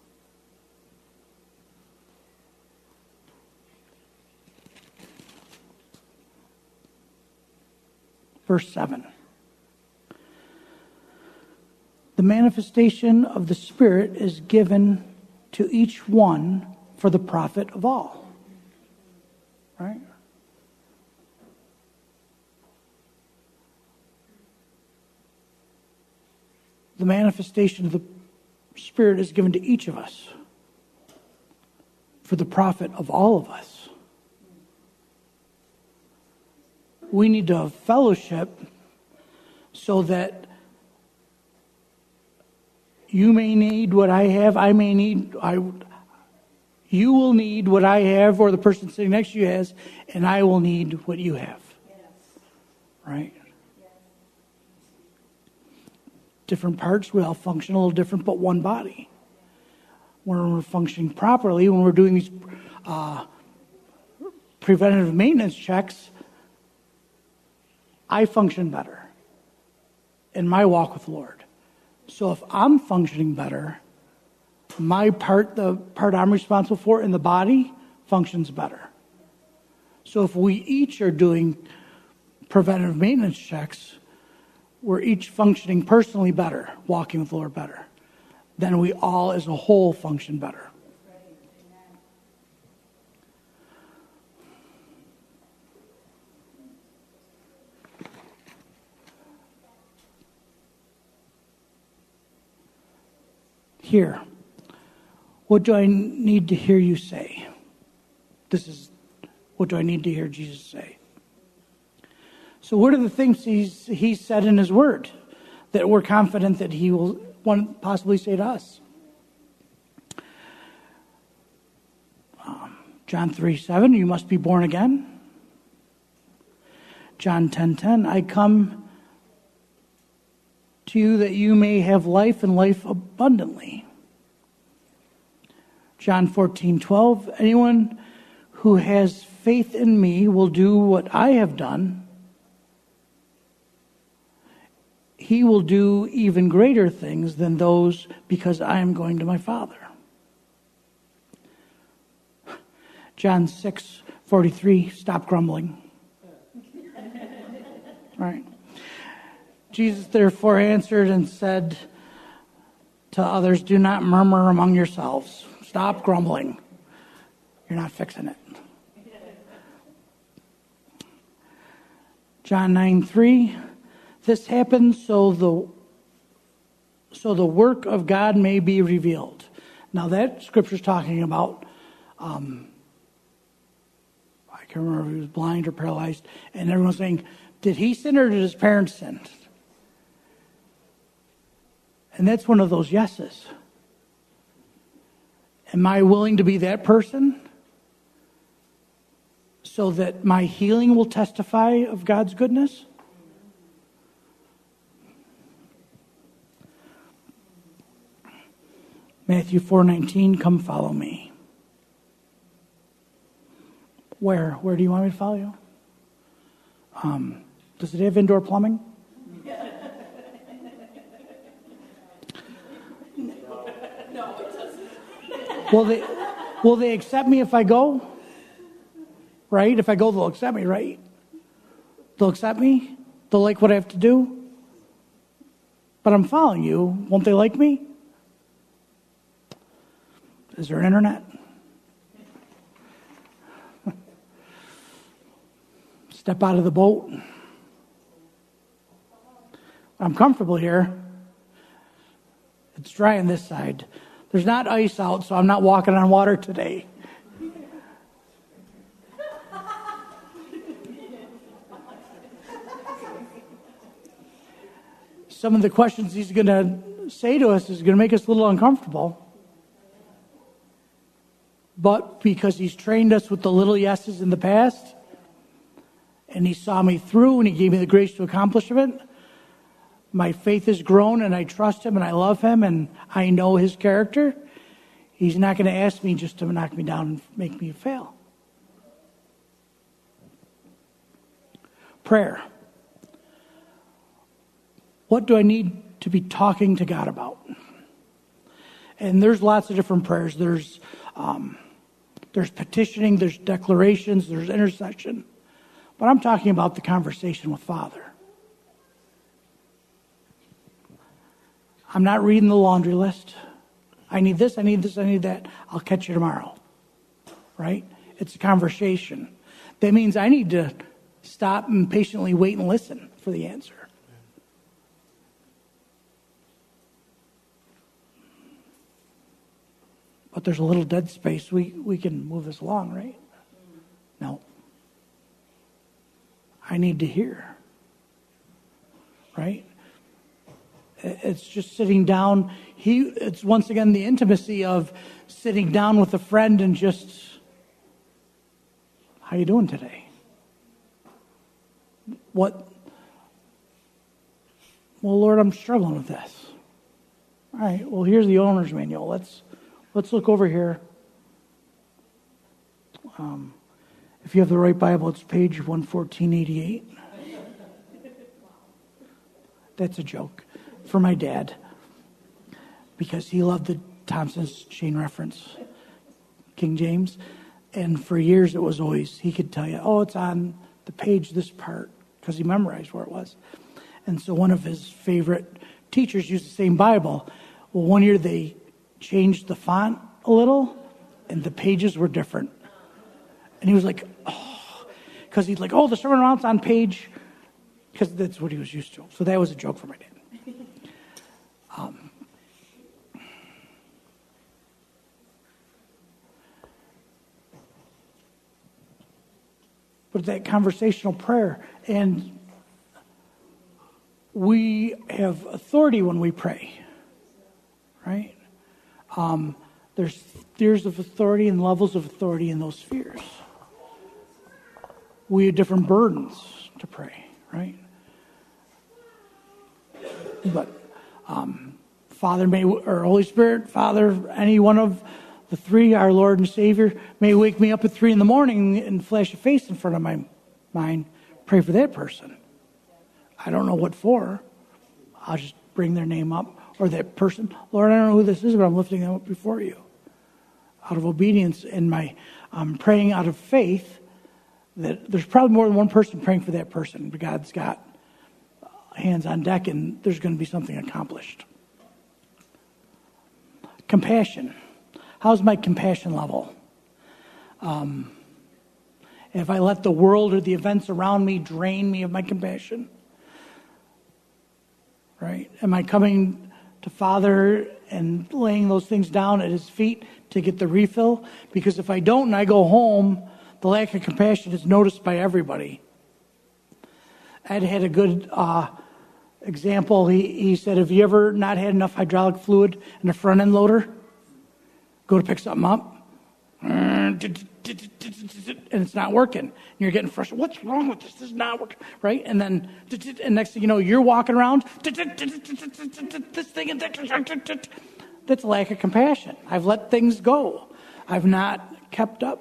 Verse seven. The manifestation of the Spirit is given to each one for the profit of all. Right? The manifestation of the Spirit is given to each of us for the profit of all of us. We need to fellowship so that you may need what I have, I may need, I, you will need what I have, or the person sitting next to you has, and I will need what you have. Yes. Right? Yes. Different parts, we all function a little different, but one body. When we're functioning properly, when we're doing these uh, preventative maintenance checks, I function better in my walk with the Lord. So if I'm functioning better, my part, the part I'm responsible for in the body, functions better. So if we each are doing preventative maintenance checks, we're each functioning personally better, walking with the Lord better. Then we all as a whole function better. Here, what do I need to hear you say? This is, what do I need to hear Jesus say? So what are the things he's, he said in his word that we're confident that he will want, possibly say to us? Um, John three seven, you must be born again. John ten ten, I come to you that you may have life and life abundantly. John fourteen twelve, anyone who has faith in me will do what I have done. He will do even greater things than those, because I am going to my Father. John six forty-three, stop grumbling. Right. Jesus therefore answered and said to others, do not murmur among yourselves. Stop grumbling. You're not fixing it. John nine three, this happens so the so the work of God may be revealed. Now that scripture's talking about, um, I can't remember if he was blind or paralyzed, and everyone's saying, did he sin or did his parents sin? And that's one of those yeses. Am I willing to be that person so that my healing will testify of God's goodness? Matthew four nineteen, come follow me. Where? Where do you want me to follow you? Um, does it have indoor plumbing? Will they, will they accept me if I go? Right? If I go, they'll accept me, right? They'll accept me? They'll like what I have to do? But I'm following you. Won't they like me? Is there internet? Step out of the boat. I'm comfortable here. It's dry on this side. There's not ice out, so I'm not walking on water today. Some of the questions he's going to say to us is going to make us a little uncomfortable. But because he's trained us with the little yeses in the past, and he saw me through and he gave me the grace to accomplish it, my faith has grown and I trust him and I love him and I know his character. He's not going to ask me just to knock me down and make me fail. Prayer. What do I need to be talking to God about? And there's lots of different prayers. There's um, there's petitioning, there's declarations, there's intercession. But I'm talking about the conversation with Father. I'm not reading the laundry list. I need this, I need this, I need that. I'll catch you tomorrow. Right? It's a conversation. That means I need to stop and patiently wait and listen for the answer. But there's a little dead space. We, we can move this along, right? No. I need to hear. Right? It's just sitting down. He, it's once again the intimacy of sitting down with a friend and just, how you doing today? What? Well, Lord, I'm struggling with this. All right. Well, here's the owner's manual. Let's let's look over here. Um, if you have the right Bible, it's page one fourteen eighty-eight. That's a joke for my dad, because he loved the Thompson's Chain Reference, King James, and for years it was always, he could tell you, oh, it's on the page, this part, because he memorized where it was. And so one of his favorite teachers used the same Bible. Well, one year they changed the font a little, and the pages were different. And he was like, oh, because he's like, oh, the Sermon on the Mount's on page, because that's what he was used to. So that was a joke for my dad. Um, but that conversational prayer, and we have authority when we pray, right? Um, there's spheres of authority and levels of authority in those spheres. We have different burdens to pray, right? But um, Father may, or Holy Spirit, Father, any one of the three, our Lord and Savior, may wake me up at three in the morning and flash a face in front of my mind. Pray for that person. I don't know what for. I'll just bring their name up, or that person. Lord, I don't know who this is, but I'm lifting them up before you. Out of obedience and my um, praying out of faith, that there's probably more than one person praying for that person, but God's got hands on deck and there's going to be something accomplished. Compassion. How's my compassion level? Um, if I let the world or the events around me drain me of my compassion, right? Am I coming to Father and laying those things down at his feet to get the refill? Because if I don't and I go home, the lack of compassion is noticed by everybody. Ed had a good uh, example. He, he said, have you ever not had enough hydraulic fluid in a front end loader? Go to pick something up, and it's not working. And you're getting frustrated. What's wrong with this? This is not working, right? And then, and next thing you know, you're walking around, this thing, and that's a lack of compassion. I've let things go. I've not kept up.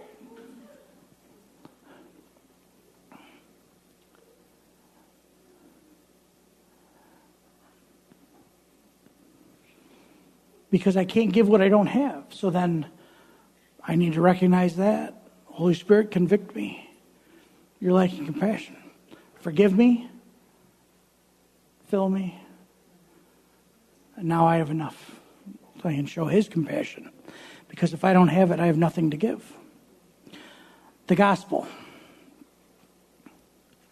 Because I can't give what I don't have. So then I need to recognize that. Holy Spirit, convict me. You're lacking compassion. Forgive me. Fill me. And now I have enough. So I can show his compassion. Because if I don't have it, I have nothing to give. The gospel.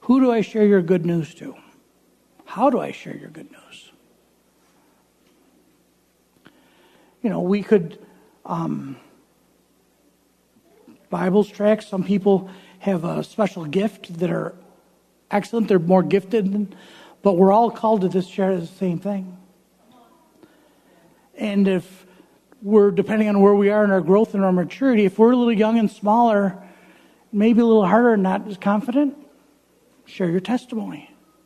Who do I share your good news to? How do I share your good news? You know, we could, um, Bibles tracts, some people have a special gift that are excellent, they're more gifted, than, but we're all called to this share the same thing. And if we're, depending on where we are in our growth and our maturity, if we're a little young and smaller, maybe a little harder and not as confident, share your testimony.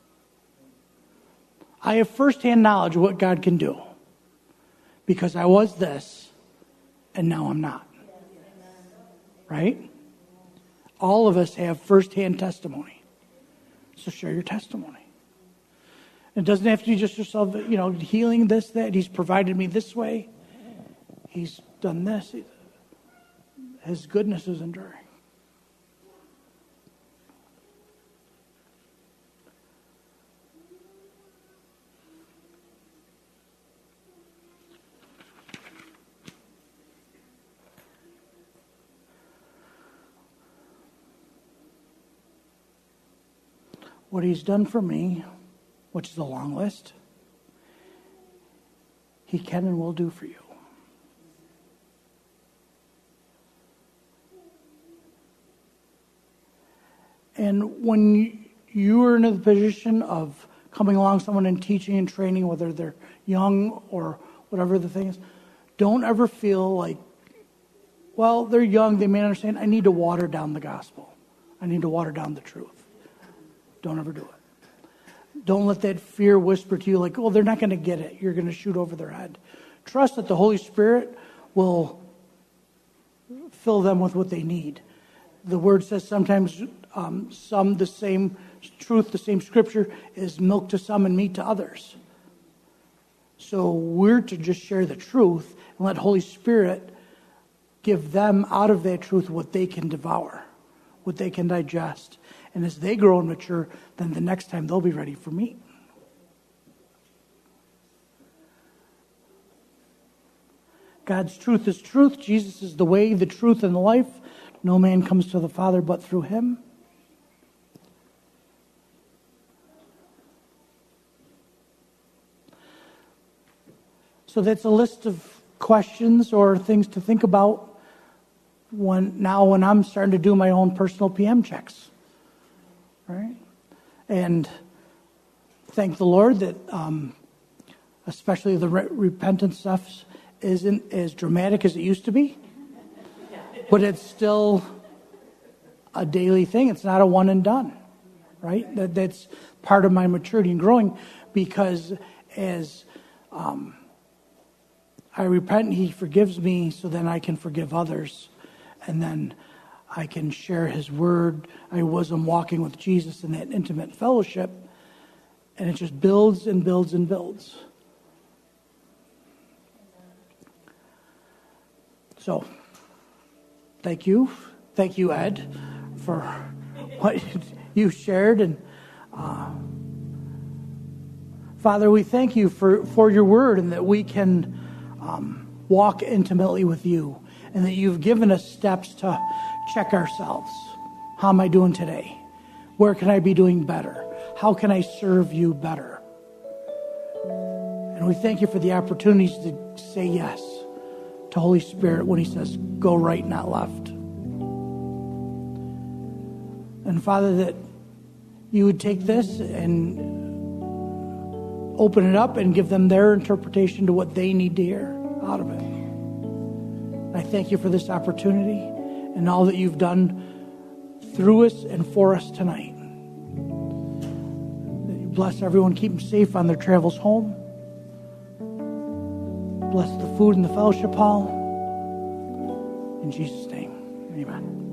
I have firsthand knowledge of what God can do because I was this and now I'm not. Right? All of us have firsthand testimony. So share your testimony. It doesn't have to be just yourself, you know, healing this, that. He's provided me this way. He's done this. His goodness is enduring. What he's done for me, which is a long list, he can and will do for you. And when you are in the position of coming along someone and teaching and training, whether they're young or whatever the thing is, don't ever feel like, well, they're young, they may not understand, I need to water down the gospel. I need to water down the truth. Don't ever do it. Don't let that fear whisper to you like, oh, they're not going to get it. You're going to shoot over their head. Trust that the Holy Spirit will fill them with what they need. The word says sometimes um, some, the same truth, the same scripture is milk to some and meat to others. So we're to just share the truth and let Holy Spirit give them out of that truth what they can devour, what they can digest. And as they grow and mature, then the next time they'll be ready for meat. God's truth is truth. Jesus is the way, the truth, and the life. No man comes to the Father but through him. So that's a list of questions or things to think about when now when I'm starting to do my own personal P M checks. Right? And thank the Lord that um, especially the re- repentance stuff isn't as dramatic as it used to be. But it's still a daily thing. It's not a one and done. Right? That, that's part of my maturity and growing because as um, I repent, he forgives me so then I can forgive others. And then I can share his word. I wasn't walking with Jesus in that intimate fellowship. And it just builds and builds and builds. So, thank you. Thank you, Ed, for what you shared. And uh, Father, we thank you for, for your word and that we can um, walk intimately with you. And that you've given us steps to check ourselves. How am I doing today? Where can I be doing better? How can I serve you better? And we thank you for the opportunities to say yes to Holy Spirit when he says, go right, not left. And Father, that you would take this and open it up and give them their interpretation to what they need to hear out of it. I thank you for this opportunity and all that you've done through us and for us tonight. That you bless everyone, keep them safe on their travels home. Bless the food in the fellowship hall. In Jesus' name, amen.